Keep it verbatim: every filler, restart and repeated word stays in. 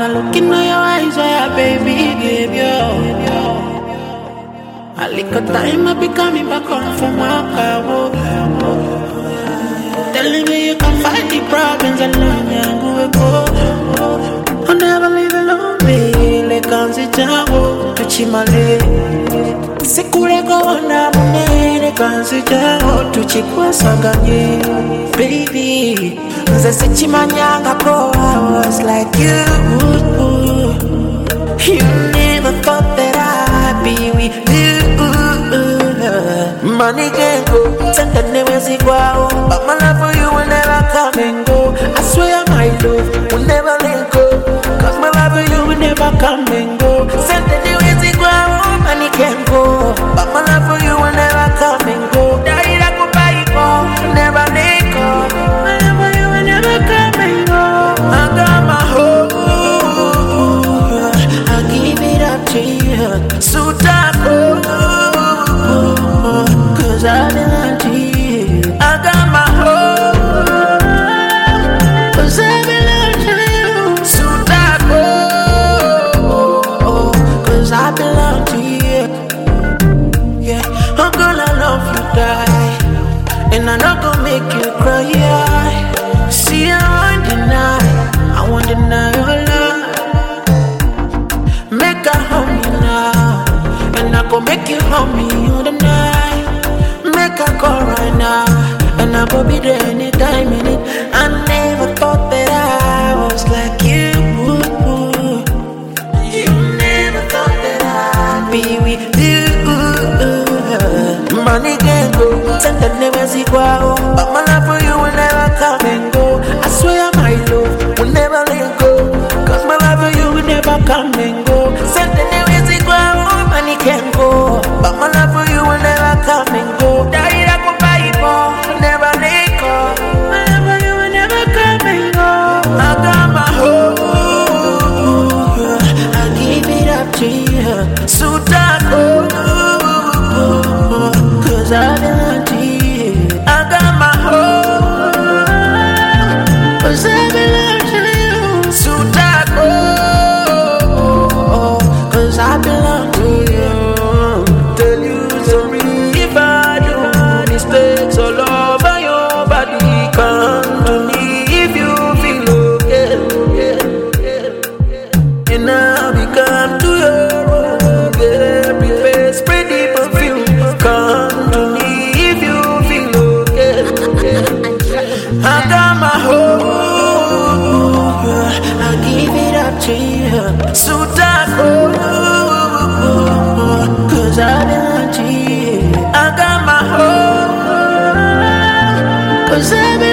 I look into your eyes, oh baby, give you. A little time I be coming back home from my car. Telling me you can fight the problems alone, yeah, go go. I'll never leave alone, baby. Can't sit down, touch my leg. Sekure go on a money, can't sit down, touch it was a ganye, baby. The Sichimanyanga pro, I was like you. You never thought that I'd be with you. Money can go, send the name as it go. But my love for you will never come and go. I swear my love will never let go. Cause my love for you will never come and go. Send the name as it go, money can go. But my love for you will never come and go. Die like a bike, never let go. My love for you will never come and go. I got my hope, I give it up to you. So dark, cause I belong to you. I got my hope, cause I belong to you. So dark, oh, cause I belong to you. Yeah, I'm gonna love you, die. And I'm not gonna make you cry, yeah. See, I won't deny, I won't deny your love. Make her hug me now, and I go make you hug me all the night. Make her call right now, and I go be there anytime in it. I never thought that I was like you. You never thought that I'd be with you. Money can go, send the name as it go. But my love for you will never come and go. I swear my love will never let go. Cause my love for you will never come and go. Send the name as it go, money can go. But my love for you will never come and go. Die like a Bible, never let go. My love for you will never come and go. I got my hope, I give it up to you. So dark, cause I belong to you. I got my hope, cause I belong to you. So dark, cause I belong to you. Tell you sorry if I do mistakes all over your body. Come to me if you feel okay, yeah, yeah. And I'll be come to your room, get every face, spread the perfume. Come to me if you feel okay, yeah. I got my hope, I give it up to you. So dark, cause I belong to you. I got my hope, cause I belong